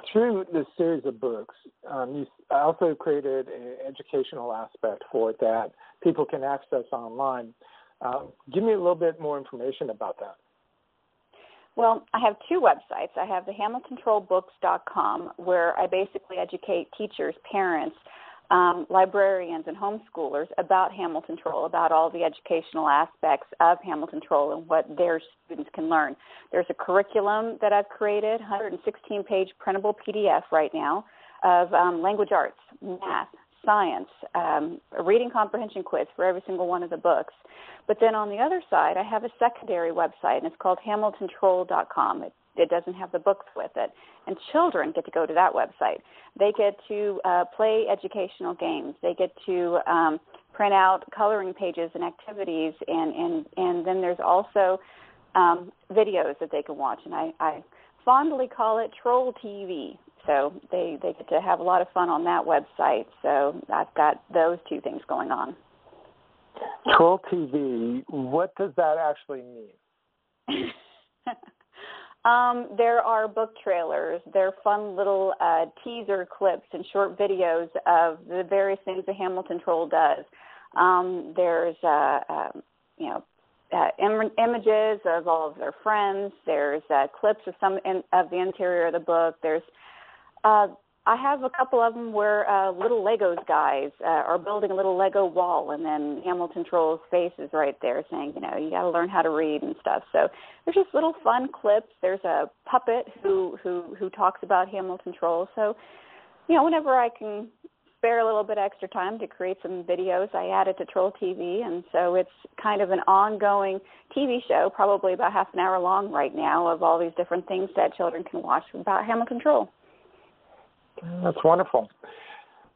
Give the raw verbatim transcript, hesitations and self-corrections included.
through this series of books, um, you also created an educational aspect for it that people can access online. Uh, give me a little bit more information about that. Well, I have two websites. I have the hamilton troll books dot com, where I basically educate teachers, parents, um, librarians, and homeschoolers about Hamilton Troll, about all the educational aspects of Hamilton Troll and what their students can learn. There's a curriculum that I've created, one hundred sixteen page printable P D F right now, of um, language arts, math, science, um, a reading comprehension quiz for every single one of the books. But then on the other side, I have a secondary website, and it's called hamilton troll dot com. It, it doesn't have the books with it. And children get to go to that website. They get to uh, play educational games. They get to um, print out coloring pages and activities, and, and, and then there's also um, videos that they can watch. And I, I fondly call it Troll T V. So they, they get to have a lot of fun on that website. So I've got those two things going on. Troll T V, what does that actually mean? um, there are book trailers. They're fun little uh, teaser clips and short videos of the various things the Hamilton Troll does. Um, there's, uh, uh, you know, uh, im- images of all of their friends. There's uh, clips of some in, of the interior of the book. There's Uh, I have a couple of them where uh, little Legos guys uh, are building a little Lego wall, and then Hamilton Troll's face is right there saying, you know, you got to learn how to read and stuff. So there's just little fun clips. There's a puppet who, who, who talks about Hamilton Troll. So, you know, whenever I can spare a little bit extra time to create some videos, I add it to Troll T V, and so it's kind of an ongoing T V show, probably about half an hour long right now, of all these different things that children can watch about Hamilton Troll. That's wonderful.